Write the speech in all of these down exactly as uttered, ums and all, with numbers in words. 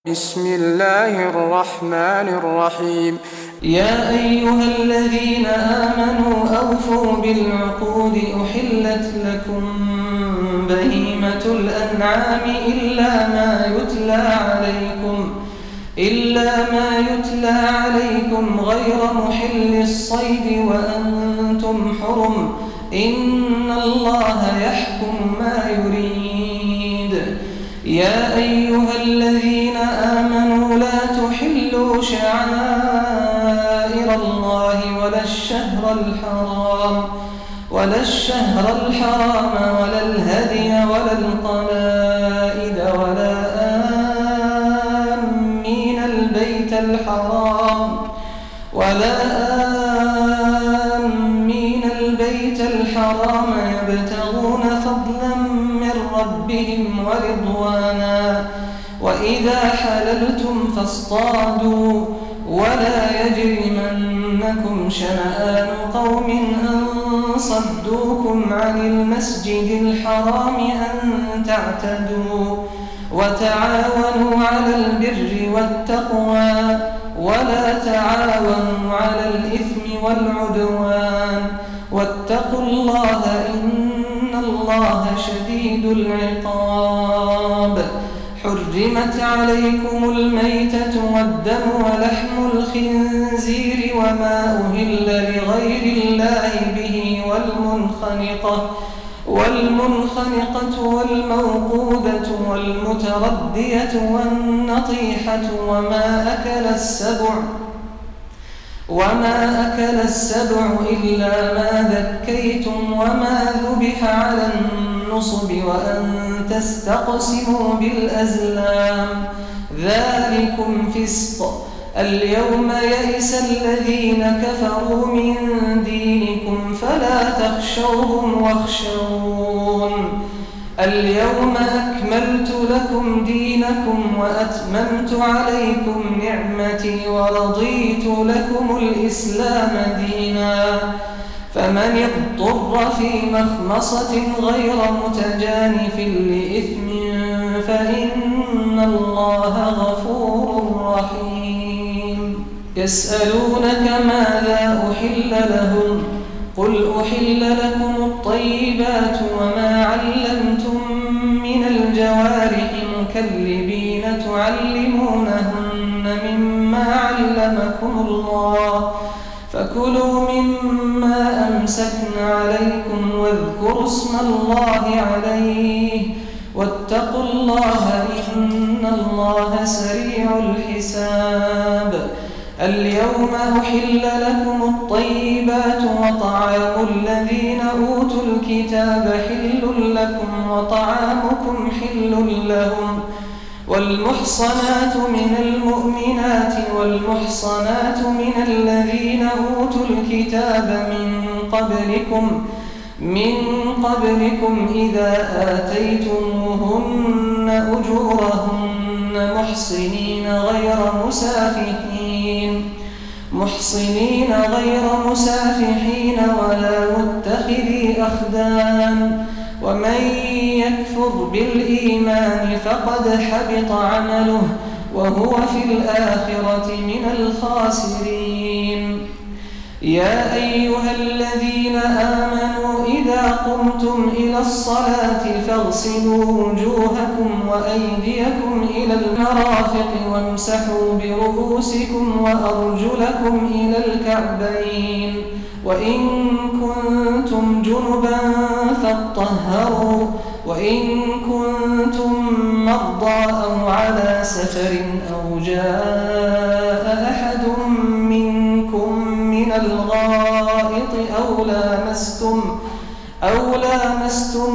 بسم الله الرحمن الرحيم. يا أيها الذين آمنوا أوفوا بالعقود أحلت لكم بهيمة الأنعام إلا ما يتلى عليكم إلا ما يتلى عليكم غير محل الصيد وأنتم حرم إن الله يحكم ما يريد. يا أيها الذين آمنوا لا تحلوا شعائر الله ولا الشهر الحرام ولا الشهر الحرام ولا الهدي ولا القلائد ولا آمين البيت الحرام ولا آمين البيت الحرام يبتغون فضلا من ربهم ورضوانا وإذا حللتم فاصطادوا ولا يجرمنكم شنآن قوم أن صدوكم عن المسجد الحرام أن تعتدوا وتعاونوا على البر والتقوى ولا تعاونوا على الإثم والعدوان واتقوا الله إن الله شديد العقاب. حرمت عليكم الميتة والدم ولحم الخنزير وما أهل لغير الله به والمنخنقة والمنخنقة والموقوذة والمتردية والنطيحة وما أكل السبع وما أكل السبع إلا ما ذكيتم وما ذبح على النصب وأن تستقسموا بالأزلام ذلكم فسق. اليوم يئس الذين كفروا من دينكم فلا تخشوهم واخشون. اليوم أكملت لكم دينكم وأتممت عليكم نعمتي ورضيت لكم الإسلام دينا فمن اضطر في مخمصة غير متجانف لإثم فإن الله غفور رحيم. يسألونك ماذا أحل لهم قل أحل لكم الطيبات وما علمتم من الجوارح مكلبين تعلمونهن مما علمكم الله فكلوا مما أمسكن عليكم واذكروا اسم الله عليه واتقوا الله إن الله سريع الحساب. اليوم أحل لكم الطيبات وطعام الذين أوتوا الكتاب حل لكم وطعامكم حل لهم والمحصنات من المؤمنات والمحصنات من الذين أوتوا الكتاب من قبلكم من قبلكم إذا آتيتموهن أجورهن محصنين غير مسافحين محصنين غير مسافحين ولا متخذي أخدان ومن يكفر بالإيمان فقد حبط عمله وهو في الآخرة من الخاسرين. يا أيها الذين آمنوا إذا قمتم إلى الصلاة فاغسلوا وجوهكم وأيديكم إلى المرافق وامسحوا برؤوسكم وأرجلكم إلى الكعبين وإن كنتم جنبا فاطهروا وإن كنتم مرضى أو على سفر أو جاء أحد منكم من الغائط أو لامستم أو لامستم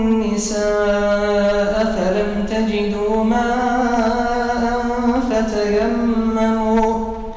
النساء فلم تجدوا ماء فتيمموا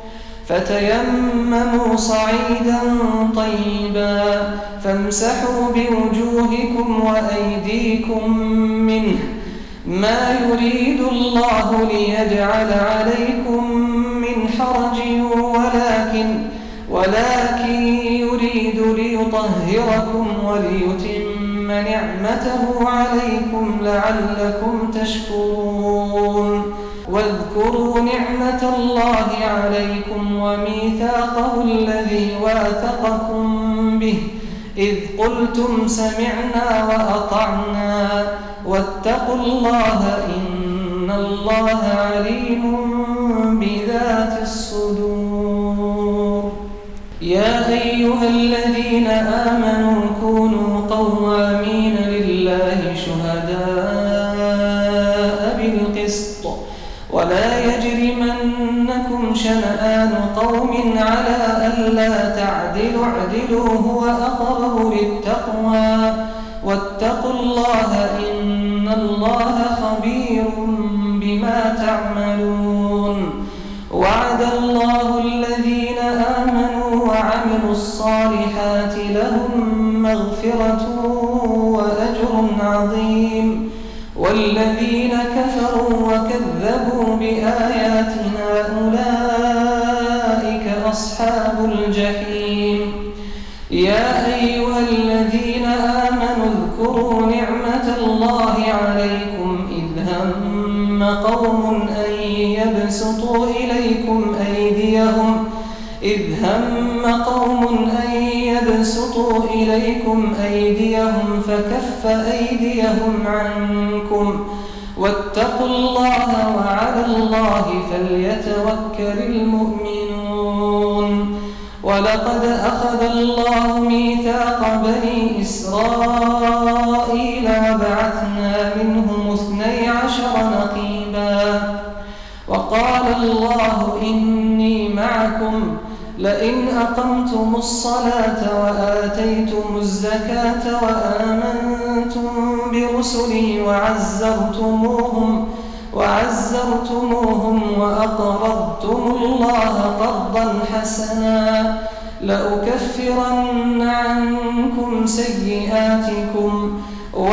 فتيمموا صعيدا طيبا فامسحوا بوجوهكم وأيديكم منه ما يريد الله ليجعل عليكم من حرج ولكن ولكن يريد ليطهركم وليتم نعمته عليكم لعلكم تشكرون واذكروا نعمة الله عليكم وميثاقه الذي واثقكم به إذ قلتم سمعنا وأطعنا واتقوا الله إن الله عليم بذات الصدور. يا أيها الذين آمنوا كونوا قوامين لله شهداء بالقسط ولا يجرمنكم شنآن قوم على ألا تعدلوا اعدلوا هو أقرب للتقوى واتقوا الله إن الله خبير بما تعملون. وعد الله الذين آمنوا وعملوا الصالحات لهم مغفرة وأجر عظيم والذين كفروا وكذبوا بآياتنا أولئك أصحاب الجحيم. يا أيها الذين آمنوا اذكروا نعمة الله عليكم إذ هم قوم أن يبسطوا إليكم أيديهم إذ هم قوم أن يبسطوا إليكم أيديهم فكف أيديهم عنكم واتقوا الله وعلى الله فليتوكل المؤمنون. ولقد أخذ الله ميثاق بني إسرائيل وبعثنا منهم اثني عشر نقيبا وقال الله إني معكم لئن أقمتم الصلاة وآتيتم الزكاة وآمنتم برسلي وعزرتموهم وعزرتموهم وأقرضتم الله قرضا حسنا لأكفرن عنكم سيئاتكم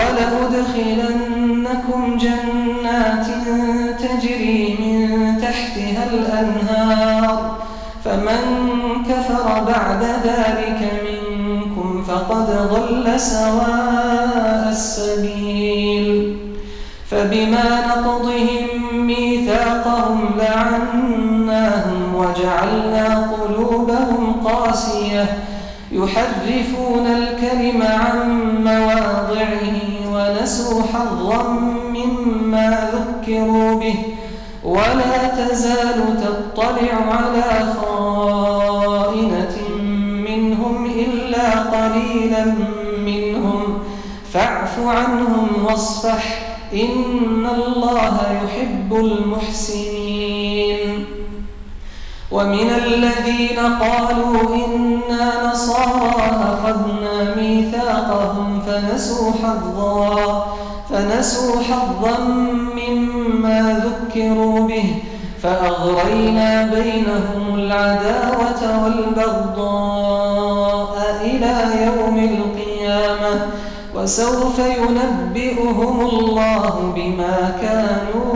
ولأدخلنكم جنات تجري من تحتها الأنهار فمن كفر بعد ذلك منكم فقد ضل سواء السبيل. فبما نقضهم ميثاقهم لعناهم وجعلنا قلوبهم قاسية يحرفون الكلم عن مواضعه ونسوا حظا مما ذكروا به ولا تزال تطلع على خائنة منهم إلا قليلا منهم فاعف عنهم واصفح إن الله يحب المحسنين. ومن الذين قالوا إنا نصارى أخذنا ميثاقهم فنسوا حظا فنسوا حظا مما ذكروا به فأغرينا بينهم العداوة والبغضاء إلى يوم القيامة وسوف ينبئهم الله بما كانوا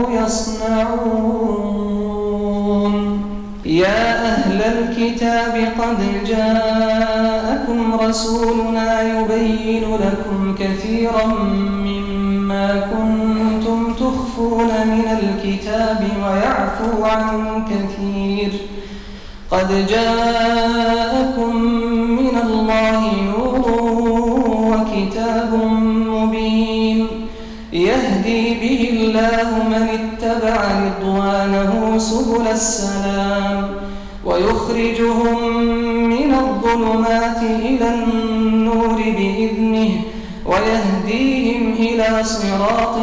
يصنعون. يا أهل الكتاب قد جاءكم رسولنا يبين لكم كثيرا مما كنتم تخفون من الكتاب ويعفو عن كثير قد جاءكم من الله نور وكتاب مبين يهدي به الله من اتبع رضوانه سبل السلام ويخرجهم من الظلمات إلى النور بإذنه ويهديهم إلى صراط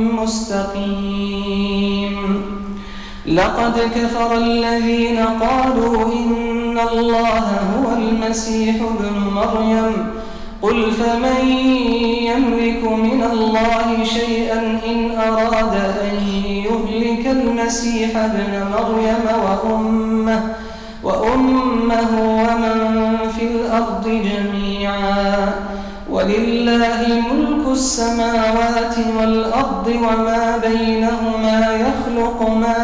مستقيم. لقد كفر الذين قالوا إن الله هو المسيح ابن مريم قل فمن يملك من الله شيئا إن أراد أن يهلك المسيح ابن مريم وأمه, وأمه ومن في الأرض جميعا ولله ملك السماوات والأرض وما بينهما يخلق ما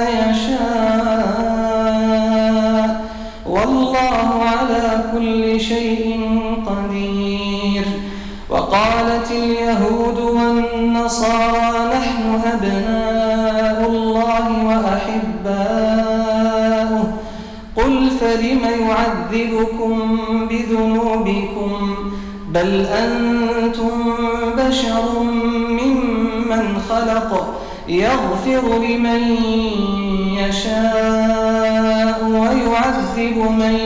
يشاء والله على كل شيء قدير. وقالت اليهود والنصارى نحن أبناء الله وأحباؤه أولياؤه قل فلم يعذبكم بذنوبكم بل أنتم بشر ممن خلق يغفر لمن يشاء ويعذب من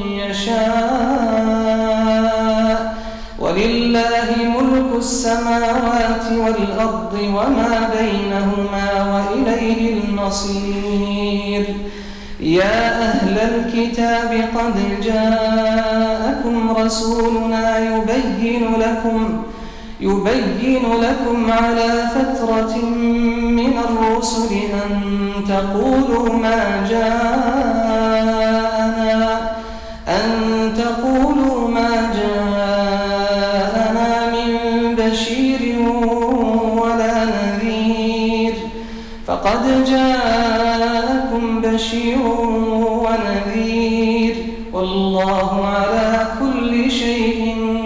يشاء ولله ملك السماوات والأرض وما بينهما وإليه المصير يا أهل الكتاب قد جاءكم رسولنا يبين لكم يبين لكم على فترة من الرسل أن تقولوا ما جاءنا أن تقولوا ما جاءنا من بشير ولا نذير فقد جاءكم بشير ونذير والله على كل شيء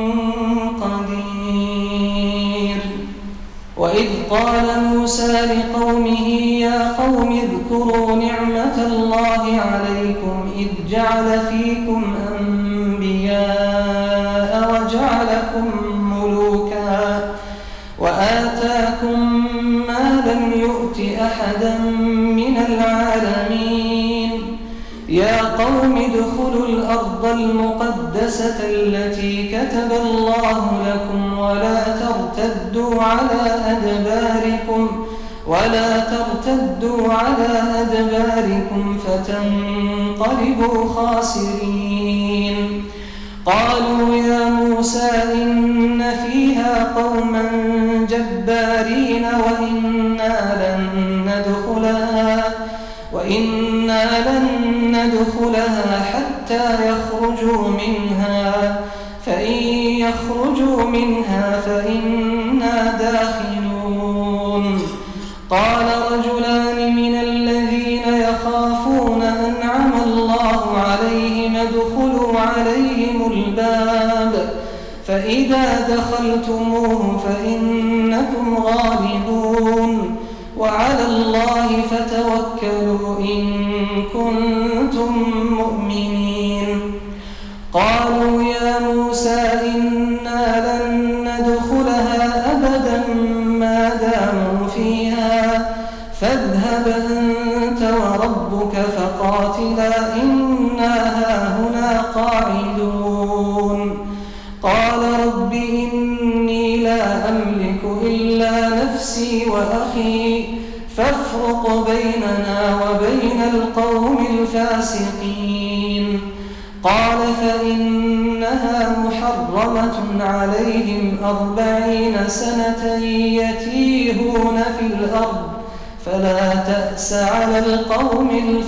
قدير. وإذ قال موسى لقومه يا قوم اذكروا نعمة الله عليكم إذ جعل فيكم أنبياء وجعلكم ملوكا وآتاكم ما لم يؤت أحدا من العالمين يا قوم ادخلوا الأرض المقدسة التي كتب الله لكم ولا ترتدوا على أدباركم ولا ترتدوا على أدباركم فتنقلبوا خاسرين. قالوا يا موسى إن فيها قوما جبارين وإنا لن ندخلها وإنا لن ندخلها حتى يخرجوا منها فإن يخرجوا منها فإنا داخلون. قال رجلان من الذين يخافون أنعم الله عليهم ادخلوا عليهم الباب فإذا دخلتموه فإنكم غالبون وعلى الله فتوكلوا إن كنتم مؤمنين. قالوا يا موسى إنا لن ندخلها أبدا ما داموا فيها فاذهب أنت وربك فقاتلا إنا هاهنا قاعدون. قال رب إني لا أملك إلا نفسي وأخي فافرق بيننا وبين القوم الفاسقين. قال فإنها محرمة عليهم أربعين سنة يتيهون في الأرض فلا تأس على القوم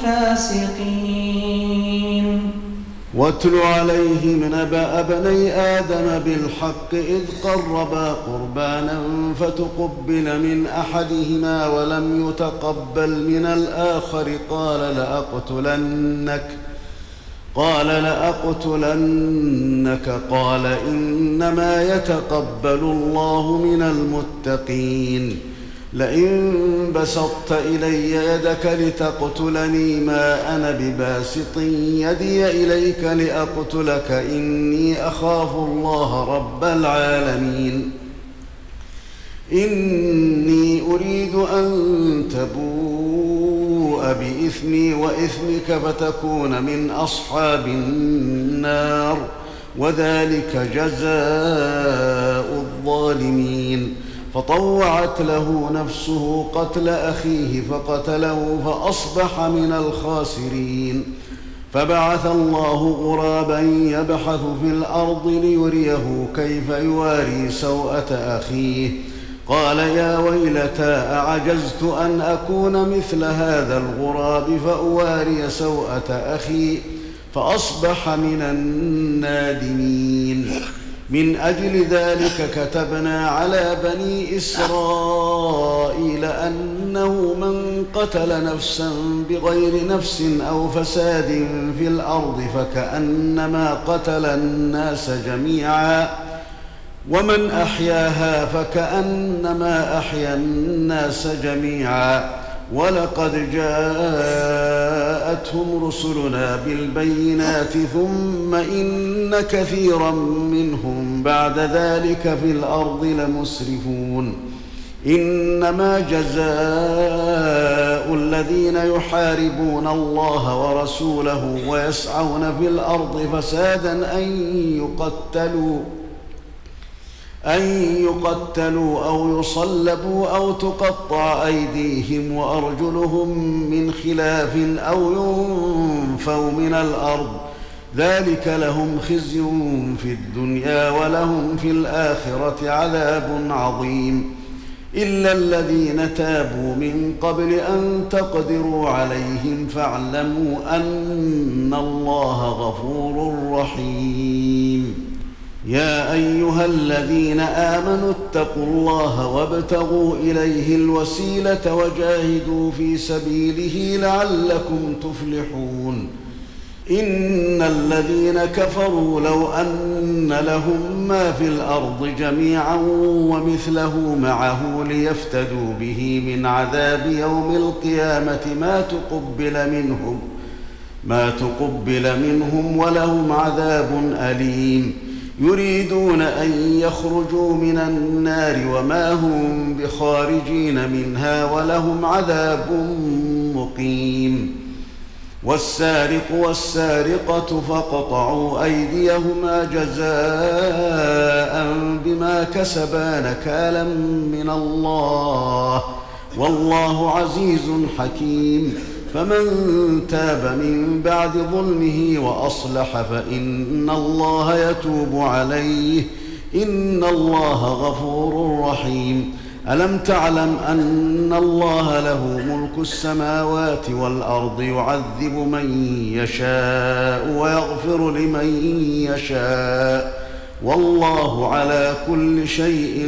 الفاسقين. واتل عليهم نبأ ابني آدم بالحق إذ قربا قربانا فتقبل من أحدهما ولم يتقبل من الآخر قال لأقتلنك قال لأقتلنك قال إنما يتقبل الله من المتقين. لئن بسطت إلي يدك لتقتلني ما أنا بباسط يدي إليك لأقتلك إني أخاف الله رب العالمين. إني أريد أن تبوء بإثمي وإثمك فتكون من أصحاب النار وذلك جزاء الظالمين. فطوعت له نفسه قتل أخيه فقتله فأصبح من الخاسرين. فبعث الله غرابا يبحث في الأرض ليريه كيف يواري سوءة أخيه قال يا ويلتى أعجزت أن أكون مثل هذا الغراب فأواري سوءة أخي فأصبح من النادمين. من أجل ذلك كتبنا على بني إسرائيل أنه من قتل نفسا بغير نفس أو فساد في الأرض فكأنما قتل الناس جميعا ومن أحياها فكأنما أحيا الناس جميعا ولقد جاءتهم رسلنا بالبينات ثم إن كثيرا منهم بعد ذلك في الأرض لمسرفون إنما جزاء الذين يحاربون الله ورسوله ويسعون في الأرض فسادا أن يقتلوا أن يقتلوا أو يصلبوا أو تقطع أيديهم وأرجلهم من خلاف أو ينفوا من الأرض ذلك لهم خزي في الدنيا ولهم في الآخرة عذاب عظيم إلا الذين تابوا من قبل أن تقدروا عليهم فاعلموا أن الله غفور رحيم يا أيها الذين آمنوا اتقوا الله وابتغوا إليه الوسيلة وجاهدوا في سبيله لعلكم تفلحون إن الذين كفروا لو أن لهم ما في الأرض جميعا ومثله معه ليفتدوا به من عذاب يوم القيامة ما تقبل منهم ما تقبل منهم ولهم عذاب أليم يريدون أن يخرجوا من النار وما هم بخارجين منها ولهم عذاب مقيم والسارق والسارقة فاقطعوا أيديهما جزاء بما كسبا نكالا من الله والله عزيز حكيم فمن تاب من بعد ظلمه وأصلح فإن الله يتوب عليه إن الله غفور رحيم ألم تعلم أن الله له ملك السماوات والأرض يعذب من يشاء ويغفر لمن يشاء والله على كل شيء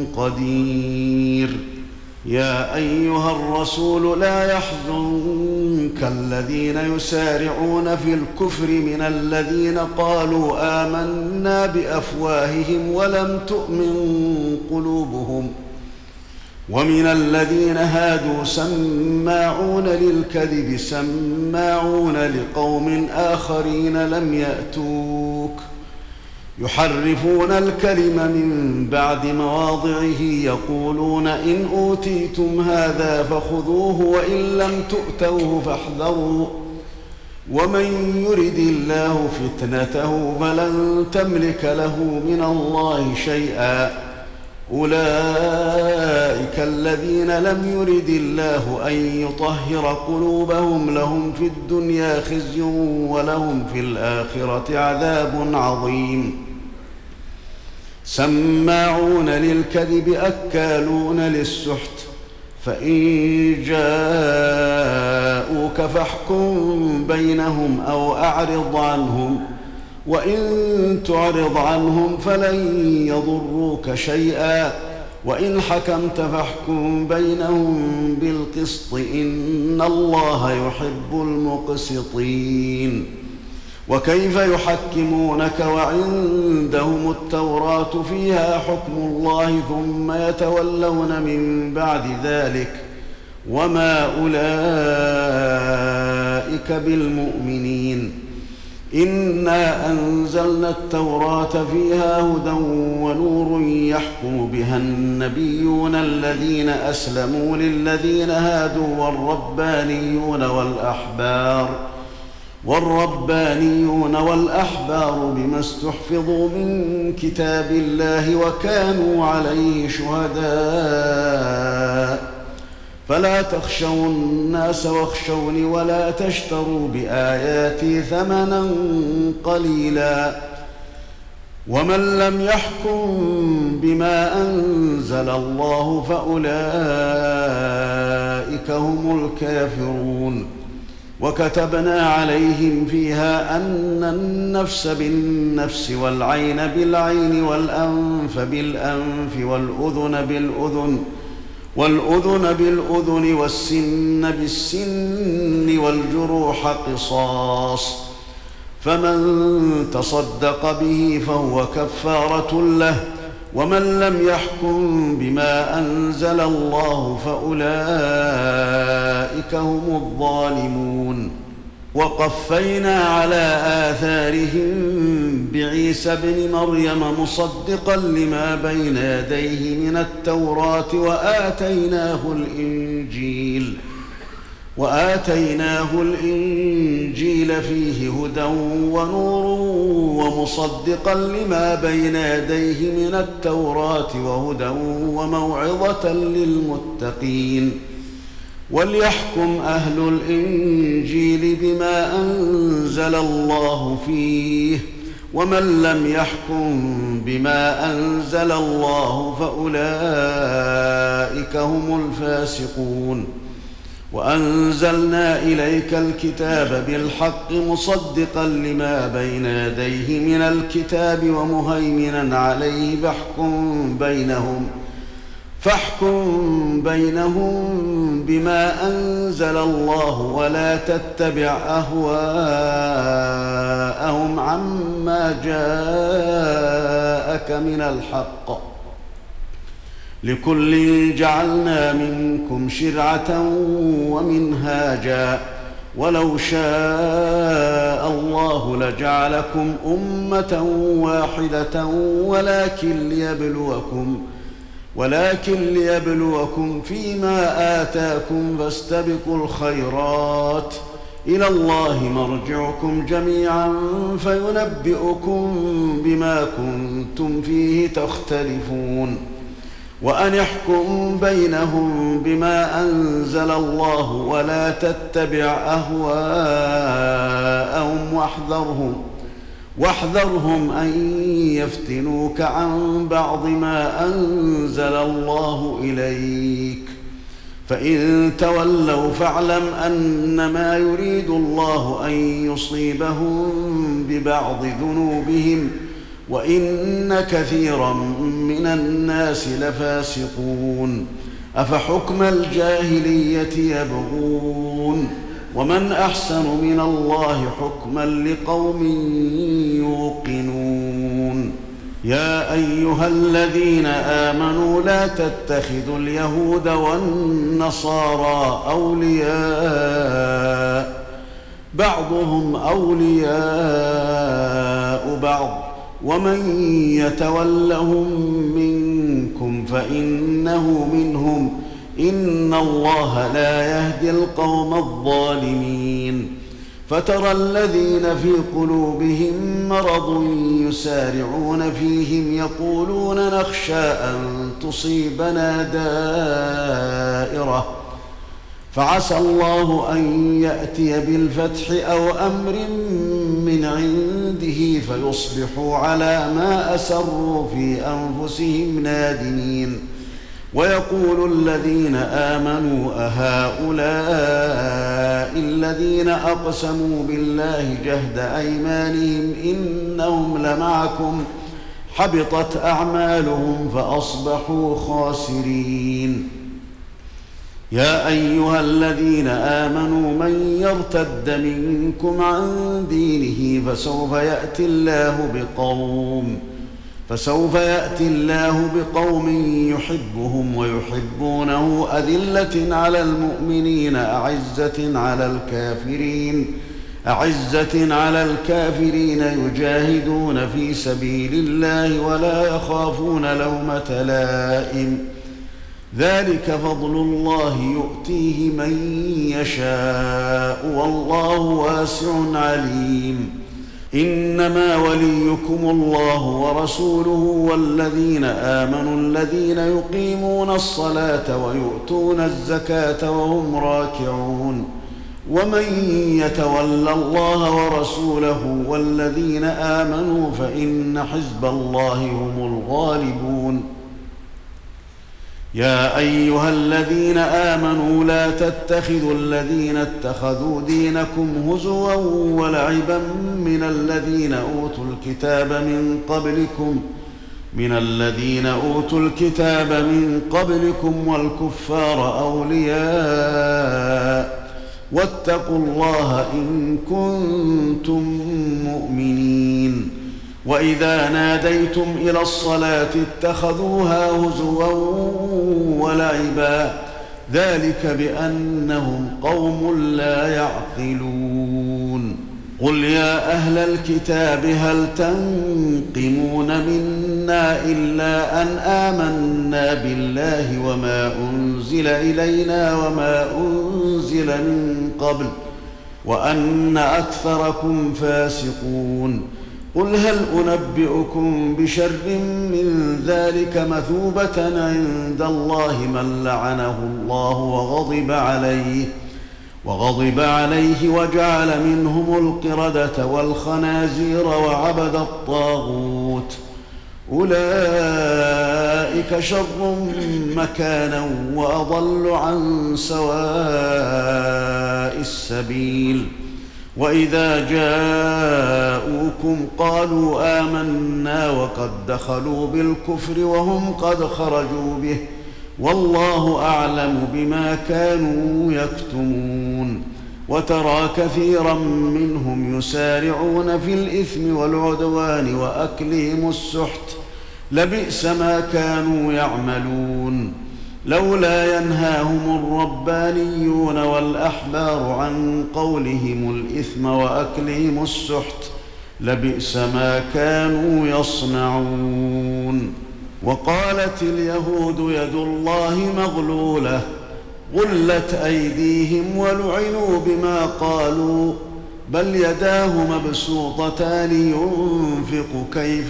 قدير يا أيها الرسول لا يحزنك الذين يسارعون في الكفر من الذين قالوا آمنا بأفواههم ولم تؤمن قلوبهم ومن الذين هادوا سماعون للكذب سماعون لقوم آخرين لم يأتوك يحرفون الكلم من بعد مواضعه يقولون إن أوتيتم هذا فخذوه وإن لم تؤتوه فاحذروا ومن يرد الله فتنته فلن تملك له من الله شيئا أولئك الذين لم يرد الله أن يطهر قلوبهم لهم في الدنيا خزي ولهم في الآخرة عذاب عظيم سماعون للكذب أكالون للسحت فإن جاءوك فاحكم بينهم أو أعرض عنهم وإن تعرض عنهم فلن يضروك شيئا وإن حكمت فاحكم بينهم بالقسط إن الله يحب المقسطين وكيف يحكمونك وعندهم التوراة فيها حكم الله ثم يتولون من بعد ذلك وما أولئك بالمؤمنين إنا أنزلنا التوراة فيها هدى ونور يحكم بها النبيون الذين أسلموا للذين هادوا والربانيون والأحبار والربانيون والأحبار بما استحفظوا من كتاب الله وكانوا عليه شهداء فلا تخشوا الناس واخشوني ولا تشتروا بآياتي ثمنا قليلا ومن لم يحكم بما أنزل الله فأولئك هم الكافرون وكتبنا عليهم فيها أن النفس بالنفس والعين بالعين والأنف بالأنف والأذن بالأذن والأذن بالأذن والسن بالسن والجروح قصاص فمن تصدق به فهو كفارة له ومن لم يحكم بما أنزل الله فأولئك هم الظالمون. وقفينا على آثارهم بعيسى ابن مريم مصدقا لما بين يديه من التوراة وآتيناه الإنجيل وآتيناه الإنجيل فيه هدى ونور ومصدقا لما بين يديه من التوراة وهدى وموعظة للمتقين. وليحكم أهل الإنجيل بما أنزل الله فيه، ومن لم يحكم بما أنزل الله فأولئك هم الفاسقون. وأنزلنا إليك الكتاب بالحق مصدقا لما بين يديه من الكتاب ومهيمنا عليه فاحكم بينهم فاحكم بينهم بما أنزل الله ولا تتبع أهواءهم عما جاءك من الحق، لكل جعلنا منكم شرعة ومنهاجا ولو شاء الله لجعلكم أمة واحدة ولكن ليبلوكم ولكن ليبلوكم فيما آتاكم فاستبقوا الخيرات إلى الله مرجعكم جميعا فينبئكم بما كنتم فيه تختلفون. وأن احكم بينهم بما أنزل الله ولا تتبع أهواءهم واحذرهم واحذرهم أن يفتنوك عن بعض ما أنزل الله إليك، فإن تولوا فاعلم أنما يريد الله أن يصيبهم ببعض ذنوبهم وإن كثيرا من الناس لفاسقون. أفحكم الجاهلية يبغون ومن أحسن من الله حكما لقوم يوقنون. يا أيها الذين آمنوا لا تتخذوا اليهود والنصارى أولياء بعضهم أولياء بعض ومن يتولهم منكم فإنه منهم إن الله لا يهدي القوم الظالمين. فترى الذين في قلوبهم مرض يسارعون فيهم يقولون نخشى أن تصيبنا دائرة فعسى الله أن يأتي بالفتح أو أمر من عنده فيصبحوا على ما أسروا في أنفسهم نادمين. ويقول الذين آمنوا أهؤلاء الذين أقسموا بالله جهد أيمانهم إنهم لمعكم حبطت أعمالهم فأصبحوا خاسرين. يا أيها الذين آمنوا من يرتد منكم عن دينه فسوف يأتي الله بقوم فسوف يأتي الله بقوم يحبهم ويحبونه أذلة على المؤمنين أعزة على الكافرين أعزة على الكافرين يجاهدون في سبيل الله ولا يخافون لومة لائم. ذلك فضل الله يؤتيه من يشاء والله واسع عليم. إنما وليكم الله ورسوله والذين آمنوا الذين يقيمون الصلاة ويؤتون الزكاة وهم راكعون. ومن يتول الله ورسوله والذين آمنوا فإن حزب الله هم الغالبون. يا أيها الذين آمنوا لا تتخذوا الذين اتخذوا دينكم هزوا ولعبا من الذين أوتوا الكتاب من قبلكم من الذين أوتوا الكتاب من قبلكم والكفار أولياء واتقوا الله إن كنتم مؤمنين. وإذا ناديتم إلى الصلاة اتخذوها هزوا ولعبا ذلك بأنهم قوم لا يعقلون قل يا أهل الكتاب هل تنقمون منا إلا أن آمنا بالله وما أنزل إلينا وما أنزل من قبل وأن أكثركم فاسقون قل هل أنبئكم بشر من ذلك مثوبة عند الله من لعنه الله وغضب عليه وغضب عليه وجعل منهم القردة والخنازير وعبد الطاغوت أولئك شر مكانا وأضل عن سواء السبيل وإذا جاءوكم قالوا آمنا وقد دخلوا بالكفر وهم قد خرجوا به والله أعلم بما كانوا يكتمون وترى كثيرا منهم يسارعون في الإثم والعدوان وأكلهم السحت لبئس ما كانوا يعملون لولا ينهاهم الربانيون والأحبار عن قولهم الإثم وأكلهم السحت لبئس ما كانوا يصنعون وقالت اليهود يد الله مغلولة غلت أيديهم ولعنوا بما قالوا بل يداه مبسوطتان ينفق كيف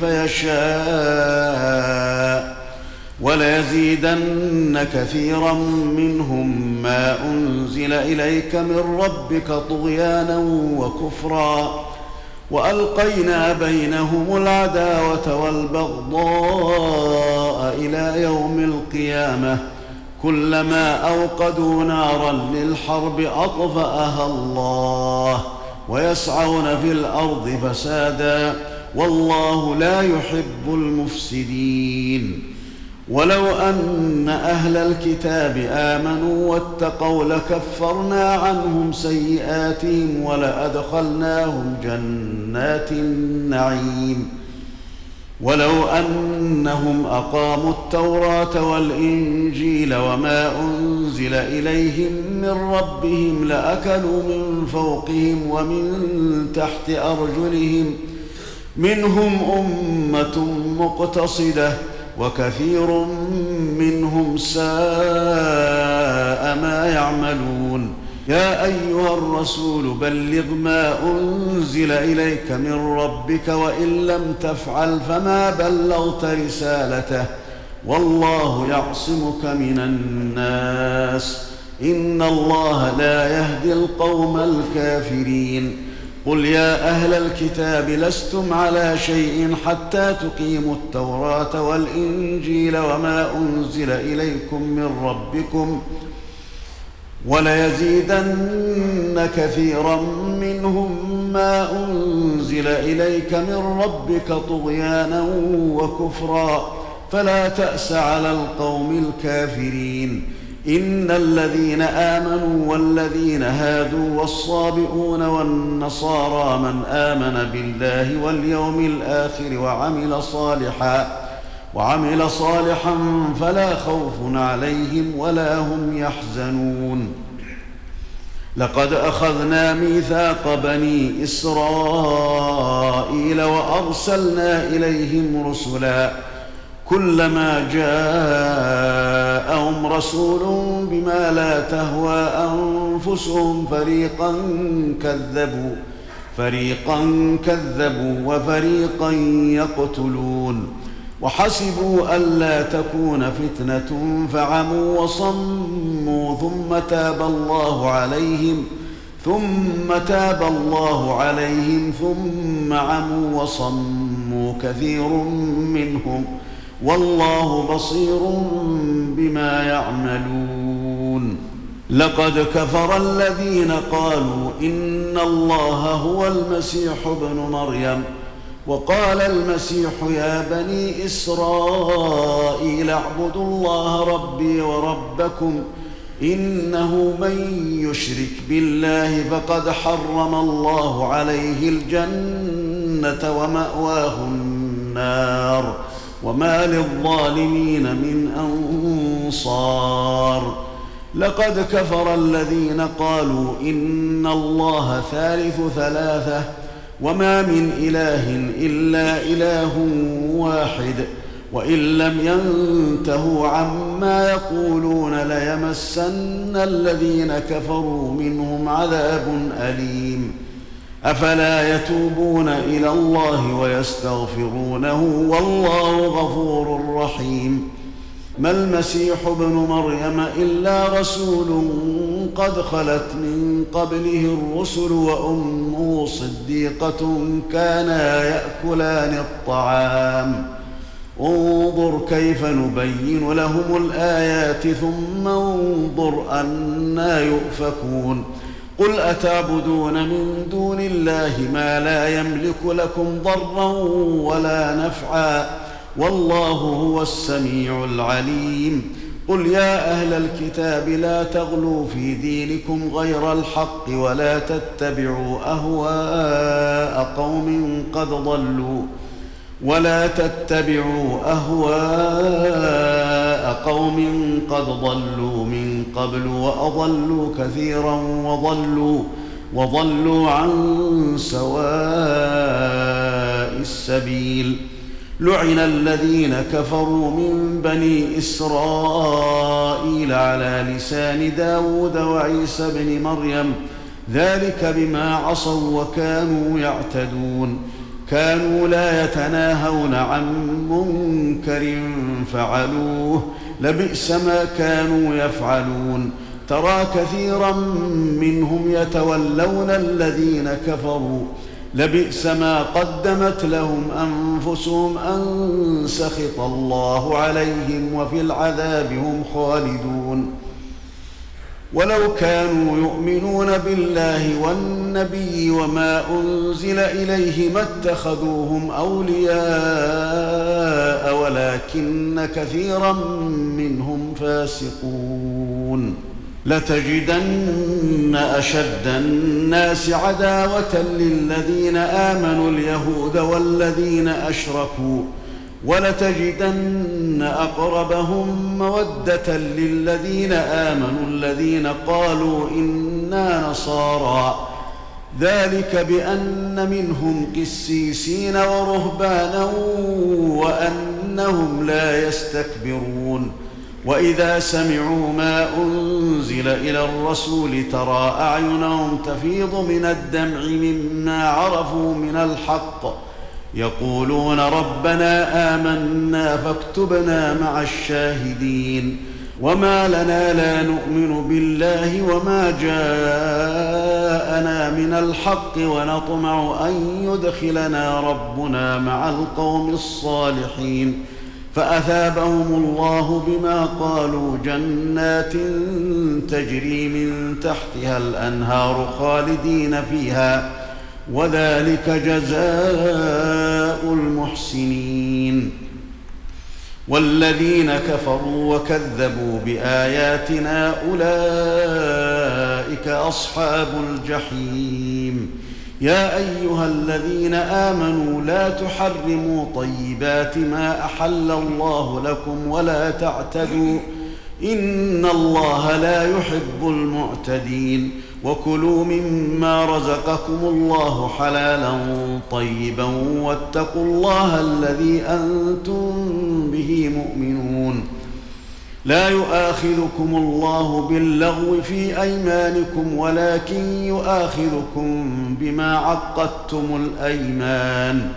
يشاء وليزيدن كثيرا منهم ما أنزل إليك من ربك طغيانا وكفرا وألقينا بينهم العداوة والبغضاء إلى يوم القيامة كلما أوقدوا نارا للحرب أطفأها الله ويسعون في الأرض فسادا والله لا يحب المفسدين ولو أن أهل الكتاب آمنوا واتقوا لكفرنا عنهم سيئاتهم ولأدخلناهم جنات النعيم ولو أنهم أقاموا التوراة والإنجيل وما أنزل إليهم من ربهم لأكلوا من فوقهم ومن تحت أرجلهم منهم أمة مقتصدة وكثير منهم ساء ما يعملون يا أيها الرسول بلغ ما أنزل إليك من ربك وإن لم تفعل فما بلغت رسالته والله يعصمك من الناس إن الله لا يهدي القوم الكافرين قل يا أهل الكتاب لستم على شيء حتى تقيموا التوراة والإنجيل وما أنزل إليكم من ربكم وليزيدن كثيرا منهم ما أنزل إليك من ربك طغيانا وكفرا فلا تأس على القوم الكافرين إن الذين آمنوا والذين هادوا والصابئون والنصارى من آمن بالله واليوم الآخر وعمل صالحا وعمل صالحا فلا خوف عليهم ولا هم يحزنون لقد أخذنا ميثاق بني إسرائيل وأرسلنا إليهم رسلا كلما جاءهم رسول بما لا تهوى أنفسهم فريقا كذبوا فريقا كذبوا وفريقا يقتلون وحسبوا ألا تكون فتنة فعموا وصموا ثم تاب الله عليهم ثم تاب الله عليهم ثم عموا وصموا كثير منهم والله بصير بما يعملون لقد كفر الذين قالوا إن الله هو المسيح ابن مريم وقال المسيح يا بني إسرائيل اعبدوا الله ربي وربكم إنه من يشرك بالله فقد حرم الله عليه الجنة ومأواه النار النار وما للظالمين من أنصار. لقد كفر الذين قالوا إن الله ثالث ثلاثة وما من إله إلا إله واحد وإن لم ينتهوا عما يقولون ليمسن الذين كفروا منهم عذاب أليم. أفلا يتوبون إلى الله ويستغفرونه والله غفور رحيم. ما المسيح ابن مريم إلا رسول قد خلت من قبله الرسل وأمه صديقة كانا يأكلان الطعام. انظر كيف نبين لهم الآيات ثم انظر أنى يؤفكون. قل أتعبدون من دون الله ما لا يملك لكم ضرا ولا نفعا والله هو السميع العليم. قل يا أهل الكتاب لا تغلوا في دينكم غير الحق ولا تتبعوا أهواء قوم قد ضلوا ولا تتبعوا أهواء قوم قد ضلوا من قبل وأضلوا كثيرا وضلوا وضلوا عن سواء السبيل. لعن الذين كفروا من بني إسرائيل على لسان داود وعيسى بن مريم ذلك بما عصوا وكانوا يعتدون. كانوا لا يتناهون عن منكر فعلوه لبئس ما كانوا يفعلون. ترى كثيرا منهم يتولون الذين كفروا لبئس ما قدمت لهم أنفسهم أن سخط الله عليهم وفي العذاب هم خالدون. ولو كانوا يؤمنون بالله والنبي وما أنزل إليه ما اتخذوهم أولياء ولكن كثيرا منهم فاسقون. لتجدن أشد الناس عداوة للذين آمنوا اليهود والذين أشركوا ولتجدن أقربهم مودة للذين آمنوا الذين قالوا إنا نصارى ذلك بأن منهم قسيسين ورهبانا وأنهم لا يستكبرون. وإذا سمعوا ما أنزل إلى الرسول ترى أعينهم تفيض من الدمع مما عرفوا من الحق يقولون ربنا آمنا فاكتبنا مع الشاهدين. وما لنا لا نؤمن بالله وما جاءنا من الحق ونطمع أن يدخلنا ربنا مع القوم الصالحين. فأثابهم الله بما قالوا جنات تجري من تحتها الأنهار خالدين فيها وذلك جزاء المحسنين. والذين كفروا وكذبوا بآياتنا أولئك أصحاب الجحيم. يا أيها الذين آمنوا لا تحرموا طيبات ما أحل الله لكم ولا تعتدوا إن الله لا يحب المعتدين. وكلوا مما رزقكم الله حلالا طيبا واتقوا الله الذي أنتم به مؤمنون. لا يؤاخذكم الله باللغو في أيمانكم ولكن يؤاخذكم بما عقدتم الأيمان.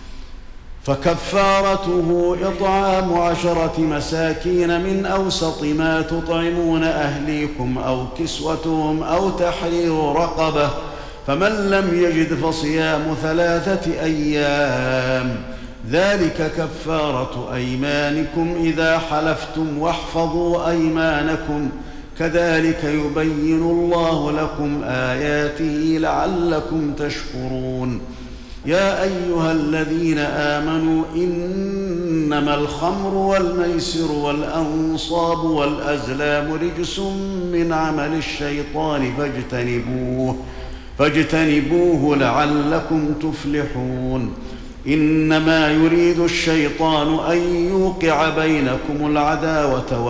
فكفارته إطعام عشرة مساكين من أوسط ما تطعمون أهليكم أو كسوتهم أو تحرير رقبة فمن لم يجد فصيام ثلاثة أيام ذلك كفارة أيمانكم إذا حلفتم واحفظوا أيمانكم كذلك يبين الله لكم آياته لعلكم تشكرون. يا أيها الذين آمنوا إنما الخمر والميسر والأنصاب والأزلام رجس من عمل الشيطان فاجتنبوه فاجتنبوه لعلكم تفلحون. إنما يريد الشيطان أن يوقع بينكم العداوة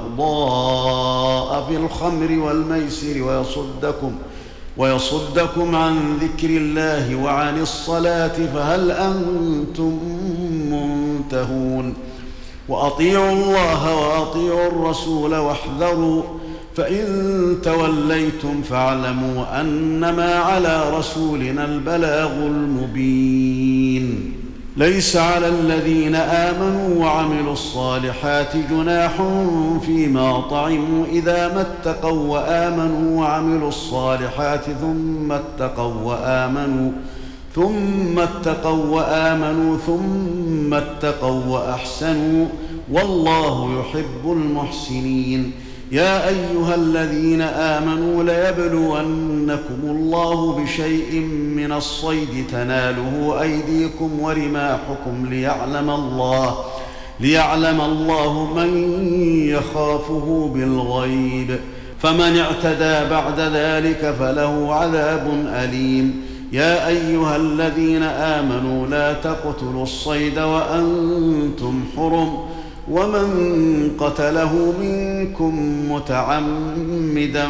والبغضاء في الخمر والميسر ويصدكم ويصدكم عن ذكر الله وعن الصلاة فهل أنتم منتهون وأطيعوا الله وأطيعوا الرسول واحذروا فإن توليتم فاعلموا أنما على رسولنا البلاغ المبين ليس على الذين آمنوا وعملوا الصالحات جناح فيما طعموا إذا ما اتقوا وآمنوا وعملوا الصالحات ثم اتقوا وآمنوا ثم اتقوا وآمنوا ثم اتقوا وأحسنوا والله يحب المحسنين يا أيها الذين آمنوا ليبلونكم الله بشيء من الصيد تناله أيديكم ورماحكم ليعلم الله ليعلم الله من يخافه بالغيب فمن اعتدى بعد ذلك فله عذاب أليم يا أيها الذين آمنوا لا تقتلوا الصيد وأنتم حرم ومن قتله منكم متعمدا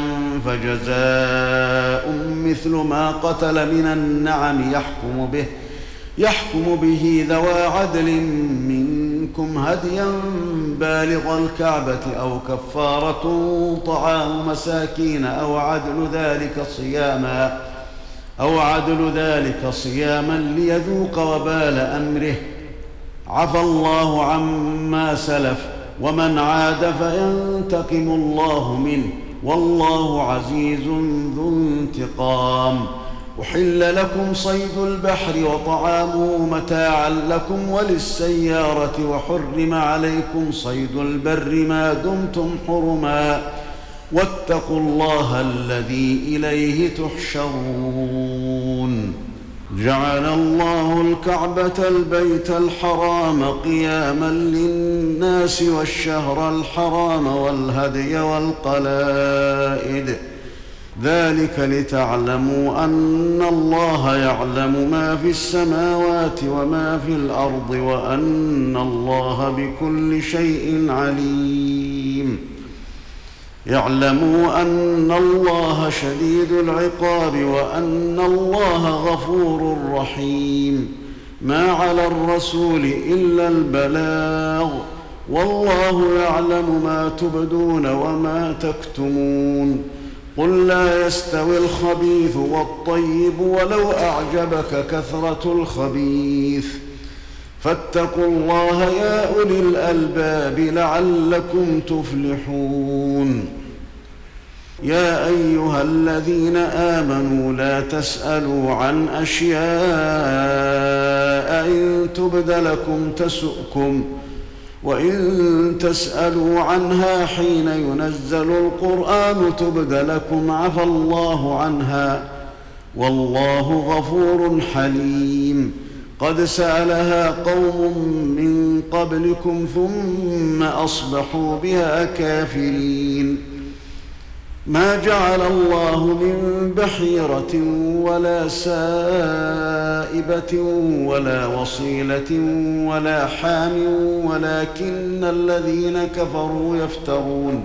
فجزاء مثل ما قتل من النعم يحكم به يحكم به ذوى عدل منكم هديا بالغ الكعبة أو كفارة طعام مساكين أو عدل ذلك صياما أو عدل ذلك صياما ليذوق وبال أمره عفى الله عما سلف ومن عاد فينتقم الله منه والله عزيز ذو انتقام أحل لكم صيد البحر وطعامه متاعا لكم وللسيارة وحرم عليكم صيد البر ما دمتم حرما واتقوا الله الذي إليه تحشرون جعل الله الكعبة البيت الحرام قياما للناس والشهر الحرام والهدي والقلائد ذلك لتعلموا أن الله يعلم ما في السماوات وما في الأرض وأن الله بكل شيء عليم اعلموا أن الله شديد العقاب وأن الله غفور رحيم ما على الرسول إلا البلاغ والله يعلم ما تبدون وما تكتمون قل لا يستوي الخبيث والطيب ولو أعجبك كثرة الخبيث فاتقوا الله يا أولي الألباب لعلكم تفلحون يا أيها الذين آمنوا لا تسألوا عن أشياء إن تبد لكم تسؤكم وإن تسألوا عنها حين ينزل القرآن تبد لكم عفى الله عنها والله غفور حليم قد سألها قوم من قبلكم ثم أصبحوا بها كافرين ما جعل الله من بحيرة ولا سائبة ولا وصيلة ولا حام ولكن الذين كفروا يفترون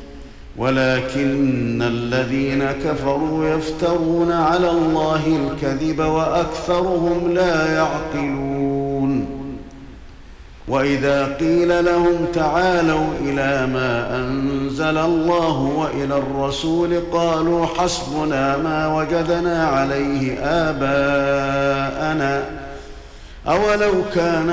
ولكن الذين كفروا يفترون على الله الكذب وأكثرهم لا يعقلون وإذا قيل لهم تعالوا إلى ما أنزل الله وإلى الرسول قالوا حسبنا ما وجدنا عليه آباءنا أولو كان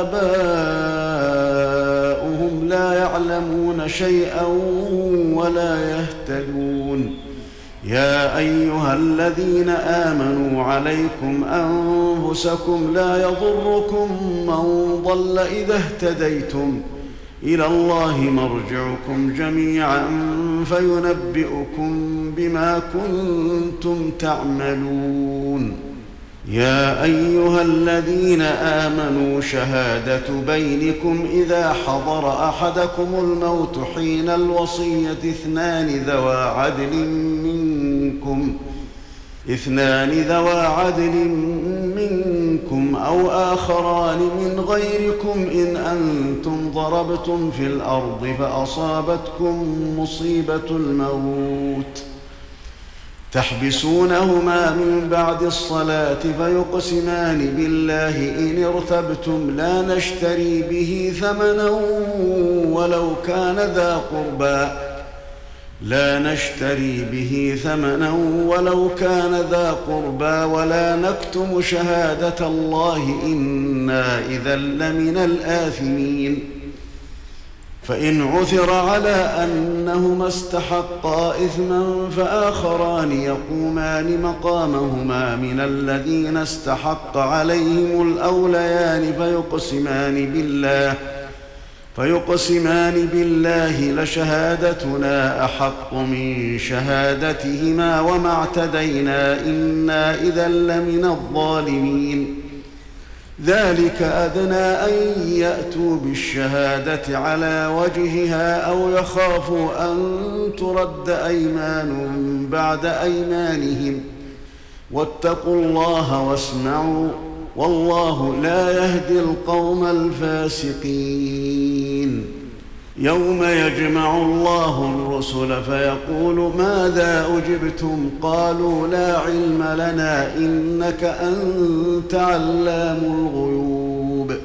آباؤهم لا يعلمون شيئا ولا يهتدون يا أيها الذين آمنوا عليكم أنفسكم لا يضركم من ضل إذا اهتديتم إلى الله مرجعكم جميعا فينبئكم بما كنتم تعملون يا أيها الذين آمنوا شهادة بينكم إذا حضر أحدكم الموت حين الوصية اثنان ذوى عدل منكم اثنان ذوا عدل منكم أو آخران من غيركم إن أنتم ضربتم في الأرض فأصابتكم مصيبة الموت تحبسونهما من بعد الصلاة فيقسمان بالله إن ارتبتم لا نشتري به ثمنا ولو كان ذا قربى لا نشتري به ثمنا ولو كان ذا قربى ولا نكتم شهادة الله إنا إذا لمن الآثمين فإن عثر على أنهما استحقا إثما فآخران يقومان مقامهما من الذين استحق عليهم الأوليان فيقسمان بالله فيقسمان بالله لشهادتنا أحق من شهادتهما وما اعتدينا إنا إذا لمن الظالمين ذلك أدنى أن يأتوا بالشهادة على وجهها أو يخافوا أن ترد أيمان بعد أيمانهم واتقوا الله واسمعوا والله لا يهدي القوم الفاسقين يوم يجمع الله الرسل فيقول ماذا أجبتم قالوا لا علم لنا إنك أنت علام الغيوب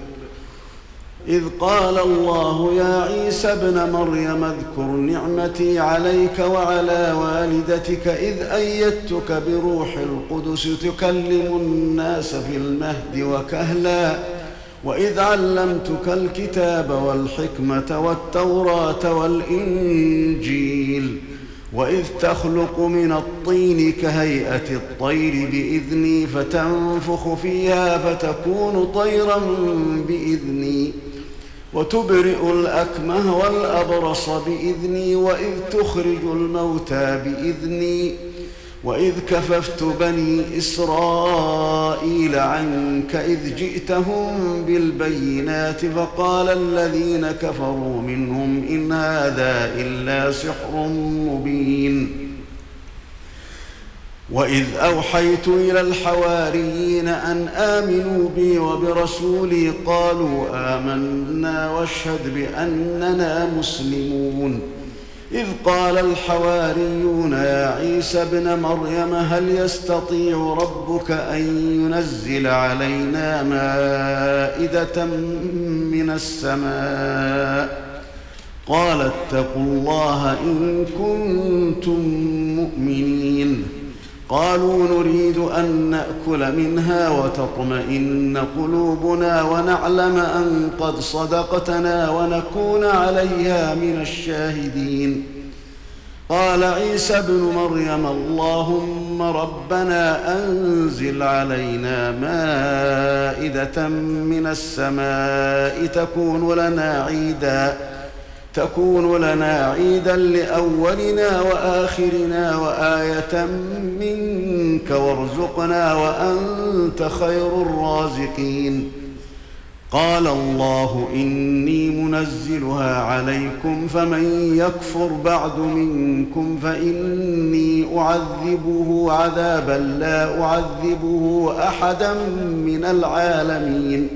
إذ قال الله يا عيسى ابن مريم اذكر نعمتي عليك وعلى والدتك إذ أيدتك بروح القدس تكلم الناس في المهد وكهلا وإذ علمتك الكتاب والحكمة والتوراة والإنجيل وإذ تخلق من الطين كهيئة الطير بإذني فتنفخ فيها فتكون طيرا بإذني وتبرئ الأكمه والأبرص بإذني وإذ تخرج الموتى بإذني وإذ كففت بني إسرائيل عنك إذ جئتهم بالبينات فقال الذين كفروا منهم إن هذا إلا سحر مبين وإذ أوحيت إلى الحواريين أن آمنوا بي وبرسولي قالوا آمنا واشهد بأننا مسلمون إذ قال الحواريون يا عيسى ابن مريم هل يستطيع ربك أن ينزل علينا مائدة من السماء قال اتقوا الله إن كنتم مؤمنين قالوا نريد أن نأكل منها وتطمئن قلوبنا ونعلم أن قد صدقتنا ونكون عليها من الشاهدين قال عيسى ابن مريم اللهم ربنا أنزل علينا مائدة من السماء تكون لنا عيداً تكون لنا عيدا لأولنا وآخرنا وآية منك وارزقنا وأنت خير الرازقين قال الله إني منزلها عليكم فمن يكفر بعد منكم فإني أعذبه عذابا لا أعذبه أحدا من العالمين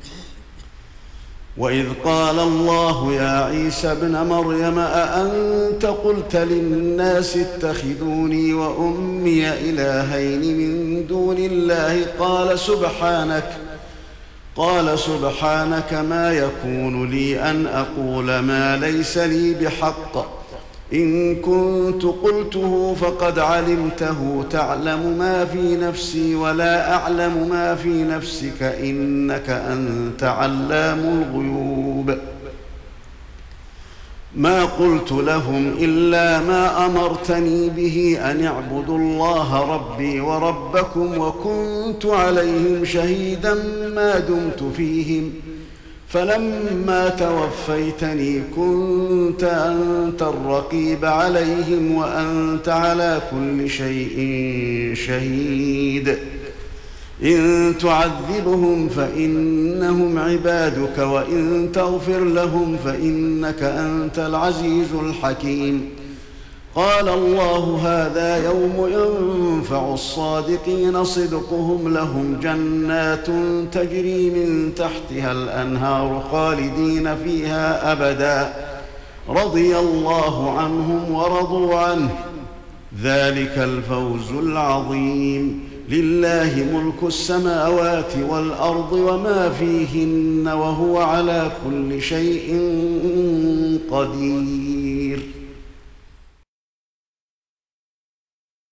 وإذ قال الله يا عيسى ابن مريم أأنت قلت للناس اتخذوني وأمي إلهين من دون الله قال سبحانك قال سبحانك ما يكون لي أن أقول ما ليس لي بحق إن كنت قلته فقد علمته تعلم ما في نفسي ولا أعلم ما في نفسك إنك أنت علام الغيوب ما قلت لهم إلا ما أمرتني به أن اعبدوا الله ربي وربكم وكنت عليهم شهيدا ما دمت فيهم فلما توفيتني كنت أنت الرقيب عليهم وأنت على كل شيء شهيد إن تعذبهم فإنهم عبادك وإن تغفر لهم فإنك أنت العزيز الحكيم قال الله هذا يوم ينفع الصادقين صدقهم لهم جنات تجري من تحتها الأنهار خالدين فيها أبدا رضي الله عنهم ورضوا عنه ذلك الفوز العظيم لله ملك السماوات والأرض وما فيهن وهو على كل شيء قدير